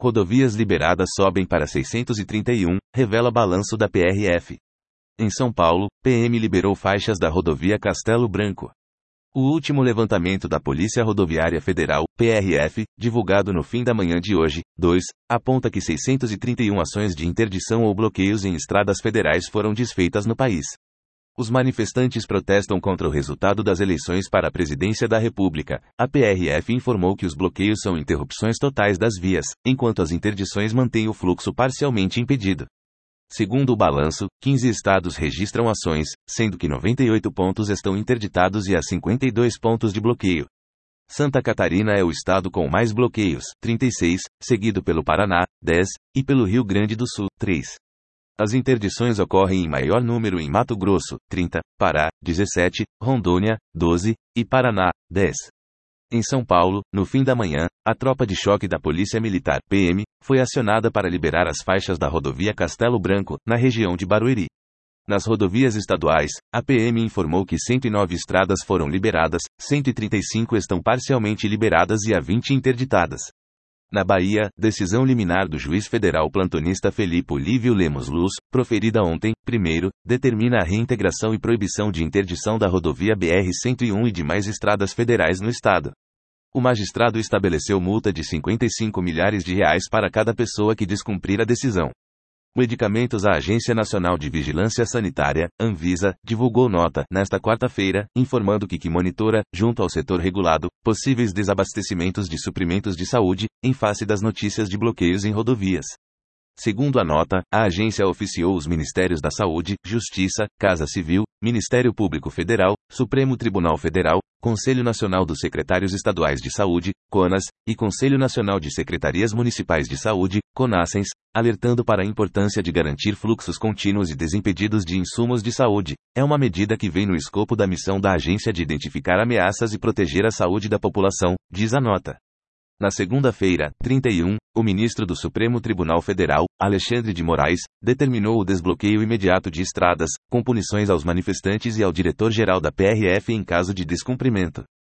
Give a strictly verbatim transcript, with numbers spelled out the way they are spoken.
Rodovias liberadas sobem para seiscentos e trinta e um, revela balanço da P R F. Em São Paulo, P M liberou faixas da rodovia Castelo Branco. O último levantamento da Polícia Rodoviária Federal, P R F, divulgado no fim da manhã de hoje, dois, aponta que seiscentos e trinta e um ações de interdição ou bloqueios em estradas federais foram desfeitas no país. Os manifestantes protestam contra o resultado das eleições para a presidência da República. A P R F informou que os bloqueios são interrupções totais das vias, enquanto as interdições mantêm o fluxo parcialmente impedido. Segundo o balanço, quinze estados registram ações, sendo que noventa e oito pontos estão interditados e há cinquenta e dois pontos de bloqueio. Santa Catarina é o estado com mais bloqueios, trinta e seis, seguido pelo Paraná, dez, e pelo Rio Grande do Sul, três. As interdições ocorrem em maior número em Mato Grosso, trinta, Pará, dezessete, Rondônia, doze, e Paraná, dez. Em São Paulo, no fim da manhã, a tropa de choque da Polícia Militar, P M, foi acionada para liberar as faixas da rodovia Castelo Branco, na região de Barueri. Nas rodovias estaduais, a P M informou que cento e nove estradas foram liberadas, cento e trinta e cinco estão parcialmente liberadas e há vinte interditadas. Na Bahia, decisão liminar do juiz federal plantonista Felipe Olívio Lemos Luz, proferida ontem, primeiro, determina a reintegração e proibição de interdição da rodovia B R cento e um e de mais estradas federais no estado. O magistrado estabeleceu multa de cinquenta e cinco milhares de reais para cada pessoa que descumprir a decisão. Medicamentos. A Agência Nacional de Vigilância Sanitária, Anvisa, divulgou nota, nesta quarta-feira, informando que que monitora, junto ao setor regulado, possíveis desabastecimentos de suprimentos de saúde, em face das notícias de bloqueios em rodovias. Segundo a nota, a agência oficiou os Ministérios da Saúde, Justiça, Casa Civil, Ministério Público Federal, Supremo Tribunal Federal, Conselho Nacional dos Secretários Estaduais de Saúde, CONAS, e Conselho Nacional de Secretarias Municipais de Saúde, CONASENS, alertando para a importância de garantir fluxos contínuos e desimpedidos de insumos de saúde. É uma medida que vem no escopo da missão da agência de identificar ameaças e proteger a saúde da população, diz a nota. Na segunda-feira, trinta e um, o ministro do Supremo Tribunal Federal, Alexandre de Moraes, determinou o desbloqueio imediato de estradas, com punições aos manifestantes e ao diretor-geral da P R F em caso de descumprimento.